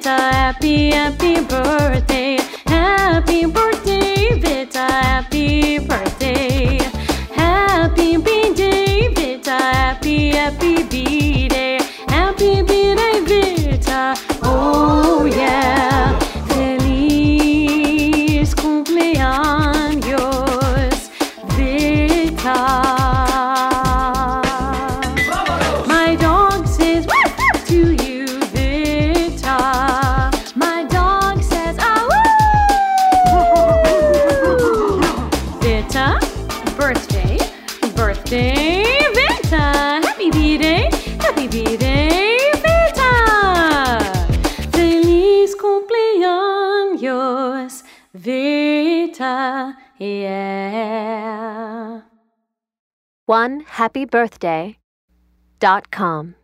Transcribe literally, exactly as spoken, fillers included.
Vita, happy, happy birthday. Happy birthday, Vita, happy birthday. Happy B-Day, Vita, happy, happy B-Day. Happy B-Day, Vita, oh yeah. Feliz cumpleaños, Vita. My dog says woof woof to you, Vita. My dog says ah woo. Vita, birthday, birthday, Vita. Happy B-Day, happy B-Day, Vita. Feliz cumpleaños, Vita, yeah. one happy birthday dot com